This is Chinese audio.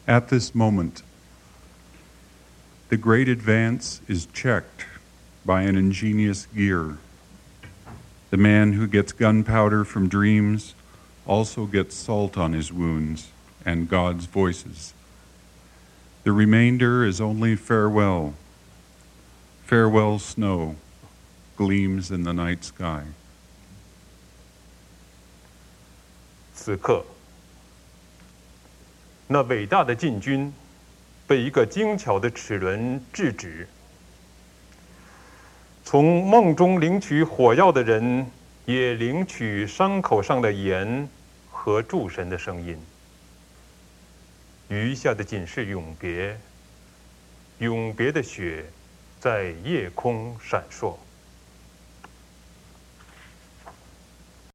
At this moment, the great advance is checked by an ingenious gear. The man who gets gunpowder from dreams also gets salt on his wounds and God's voices. The remainder is only farewell. Farewell snow gleams in the night sky. 此刻，那伟大的进军被一个精巧的齿轮制止。从梦中领取火药的人，也领取伤口上的盐和诸神的声音。余下的仅是永别，永别的雪在夜空闪烁。